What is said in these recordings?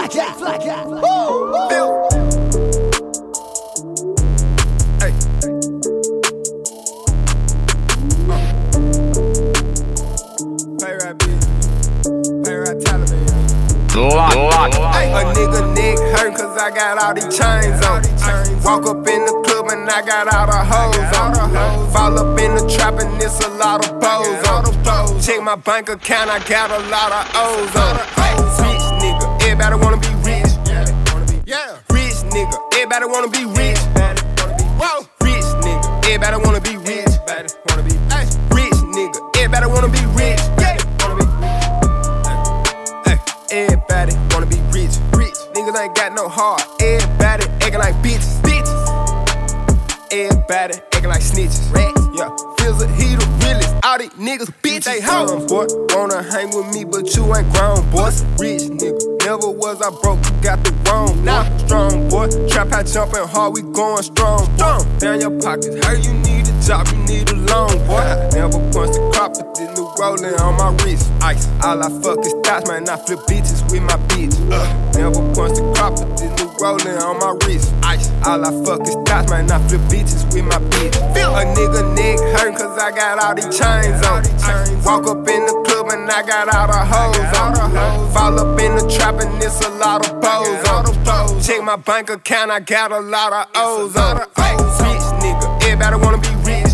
Fly guy. Woo. Hey. Pay right, bitch. Pay right, Taliban. Lock. A nigga neck hurt cause I got all these chains on. Walk up in the club and I got all the hoes on. Fall up in the trap and it's a lot of bows on. Check my bank account, I got a lot of O's on. Rich nigga, everybody wanna be rich. Rich nigga, everybody wanna be rich. Whoa. Rich nigga, everybody wanna be rich. Rich nigga, everybody wanna be rich. Everybody wanna be rich. Niggas ain't got no heart. Everybody acting like bitches. Everybody acting like snitches. Yeah, feels a he the realest. All these niggas bitch, they hoes. Boy, wanna hang with me, but you ain't grown, boy. Rich nigga, never was I broke. You got the wrong, now strong, boy. Trap out jumping hard, we going strong, boy. Down your pockets, how you need a job, you need a loan, boy. Never punched the crop, but this new rolling on my wrist. Ice, all I fuck is thoughts, man. I flip bitches with my bitch. Never punched the crop, but this new rolling on my wrist. Ice, all I fuck is thoughts, man. I flip bitches with my bitch. A nigga neck hurt cause I got all these chains on. Walk up in the club and I got all the hoes on. Fall up in the trap and it's a lot of bows on. Check my bank account, I got a lot of O's on. Rich nigga, everybody wanna be rich.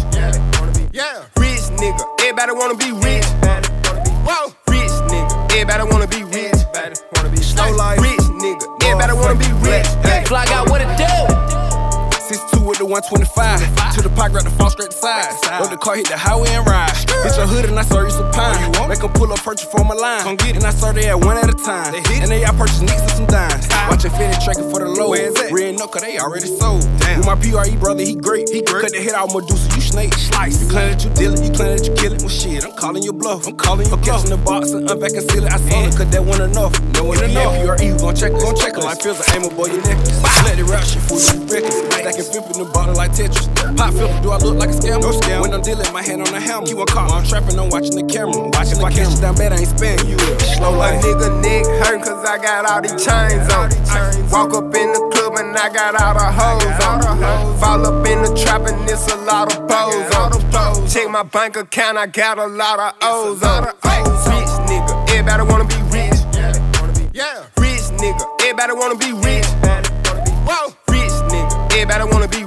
Rich nigga, everybody wanna be rich. Whoa. Rich nigga, everybody wanna be rich. Slow life. Rich nigga, everybody wanna be rich. Fly guy, what it do? 6'2" with the 125. To the pocket, right to fall straight to side. Load the car, hit the highway and ride. Hit your hood and I serve you some pine. Make them pull up, purchase for my line. Come get it. And I serve they at one at a time. And they all purchase nicks and some dimes. Watch your fitted tracking for the low. Where is that? Red no, cause they already sold. With my PRE brother, he great. Cut the head out Medusa, you snake. Slice. You claim that you deal it, you claim that you kill it. Well shit, I'm calling your bluff. I'm catching the box and unback and seal it. I saw it cause that wasn't enough. No one enough. PRE, you gon' check us. Like feels like aim boy, your necklace. Let it rap shit for you records. Stacking flipping the bottle like Tetris. Pop filter, do I look like a scammer? No scam. When I'm dealing, my hand on the helmet. Keep on call, I'm trapping, I'm watching the camera. If I catch you down bad, I ain't sparing you. Slow A life. nigga neck hurt cause I got all these chains on. Walk up in the club and I got all the hoes on. Fall up in the trap and it's a lot of bows on. Check my bank account, I got a lot of O's on. Rich nigga, everybody wanna be rich. Rich nigga, everybody wanna be rich. Whoa. Rich nigga, everybody wanna be